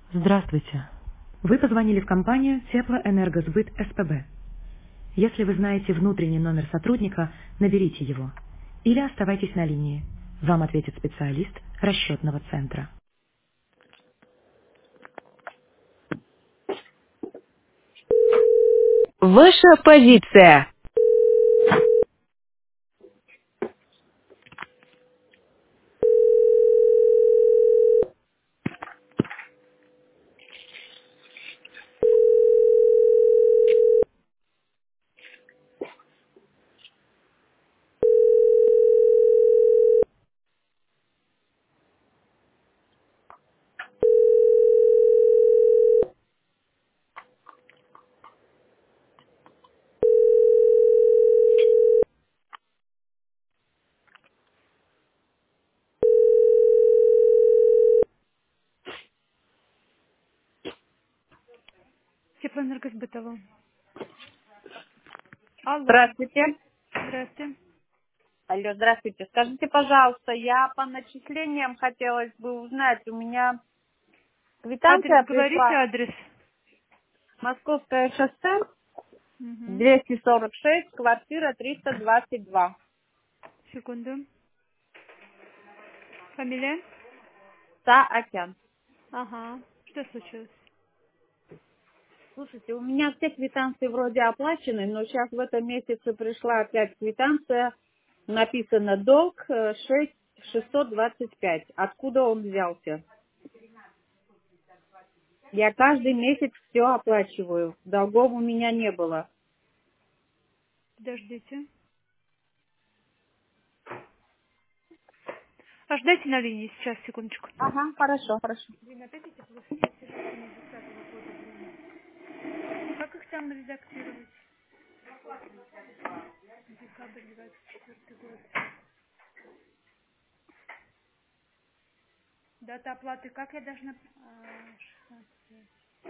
Здравствуйте. Вы позвонили в компанию Теплоэнергосбыт СПБ. Если вы знаете внутренний номер сотрудника, наберите его. Или оставайтесь на линии. Вам ответит специалист расчетного центра. Ваша позиция. Теплоэнергосбытово. Алло, Здравствуйте. здравствуйте. Алло, здравствуйте. Скажите, пожалуйста, я по начислениям хотелось бы узнать, у меня Адрес, квитанция говорите пришла. адрес. Московское шоссе, Угу. 246, квартира 322. Секунду. Фамилия? Саакян. Ага. Что случилось? Слушайте, у меня все квитанции вроде оплачены, но сейчас в этом месяце пришла опять квитанция, написано долг 625. Откуда он взялся? Я каждый месяц все оплачиваю. Долгов у меня не было. Подождите. Ожидайте на линии сейчас, секундочку. Ага, хорошо, хорошо. Блин, опять эти плохие сюжеты с 10 года, блин. Как их там редактировать? Декабрь 24 год. Дата оплаты, как я должна... 16.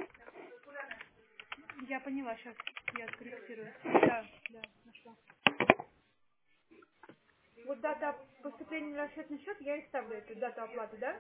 Я поняла, сейчас я скорректирую. Да, да, нашла. Вот дата поступления на расчетный счет, я и ставлю эту дату оплаты, да?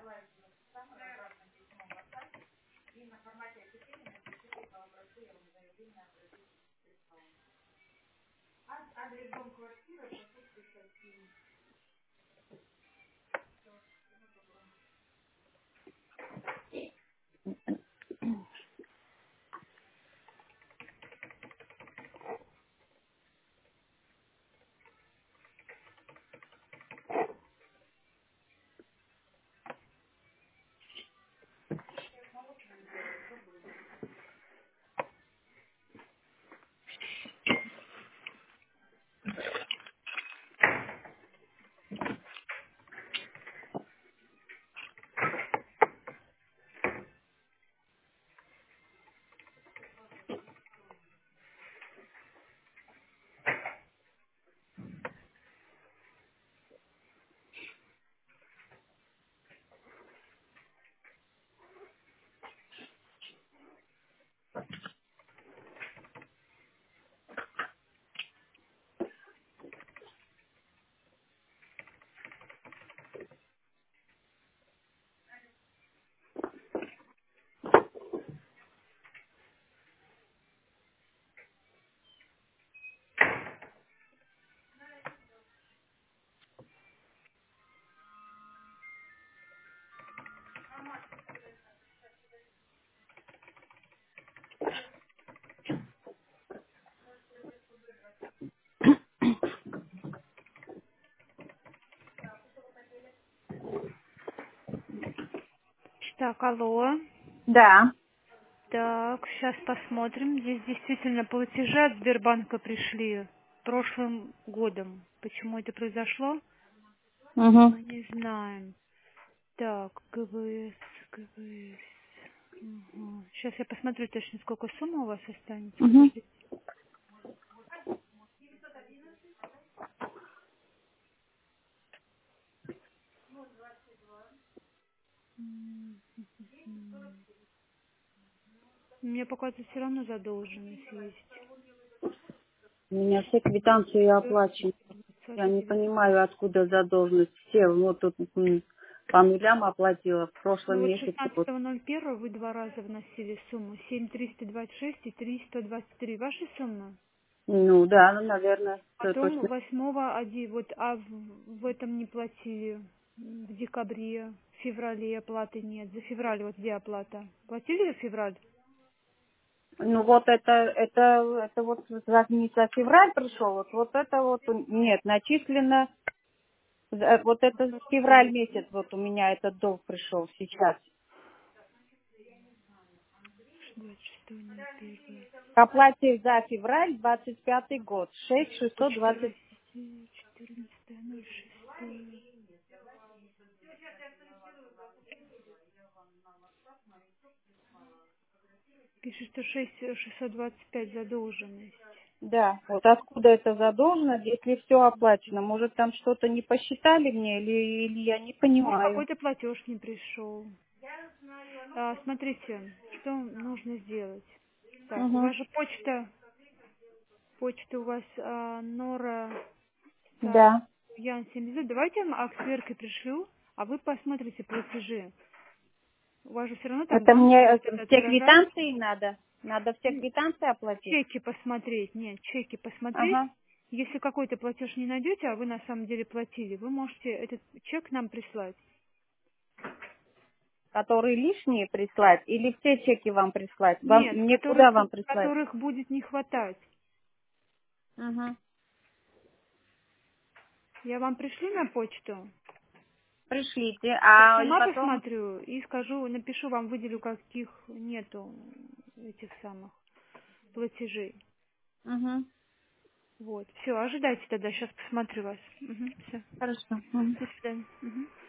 Так, алло. Да. Так, сейчас посмотрим. Здесь действительно платежи от Сбербанка пришли прошлым годом. Почему это произошло, Угу. мы не знаем. Так, ГВС, ГВС. Сейчас я посмотрю точно, сколько сумма у вас останется. Угу. Подождите. М, У меня пока тут все равно задолженность есть. У меня все квитанции 4, оплачены. 20, Я не 19. понимаю, откуда задолженность. Все, вот тут по нулям оплатила в Ну прошлом вот месяце. Вот. 16.01 вы 2 раза вносили сумму. 7.326 и 323. Ваши суммы? Ну да, ну, наверное, это Потом точно. 8.1. Вот, а в этом не платили. В декабре, в феврале оплаты нет. За февраль вот где оплата? Платили за февраль? Ну вот это вот не за февраль пришел, вот это вот нет, начислено, вот это февраль месяц вот у меня этот долг пришел сейчас. 26.01. К оплате за февраль 25-й год, Почта 6620. России, 14.06. Пишет, что 625 задолженность. Да, вот откуда это задолжено, если все оплачено? Может там что-то не посчитали мне или я не Может, понимаю. какой-то платеж не пришел. Смотрите, что нужно сделать. Так, у Угу. вас же почта у вас Нора, так, Да. Ян 70. Давайте я вам акт сверки пришлю, а вы посмотрите платежи. У вас же все равно там Это банк мне будет этот все отражать. квитанции надо? Надо все квитанции оплатить? Чеки посмотреть. Нет, чеки посмотреть. Ага. Если какой-то платеж не найдете, а вы на самом деле платили, вы можете этот чек нам прислать. Которые лишние прислать или все чеки вам прислать? Нет, Мне куда вам прислать? которых будет не хватать. Угу. Я вам пришлю на почту. Пришлите, Я и сама потом... посмотрю и скажу, напишу вам, выделю, каких нету этих самых платежей. Угу. Вот. Все, ожидайте тогда, сейчас посмотрю вас. Все. Хорошо. Мгм. До свидания. Мгм.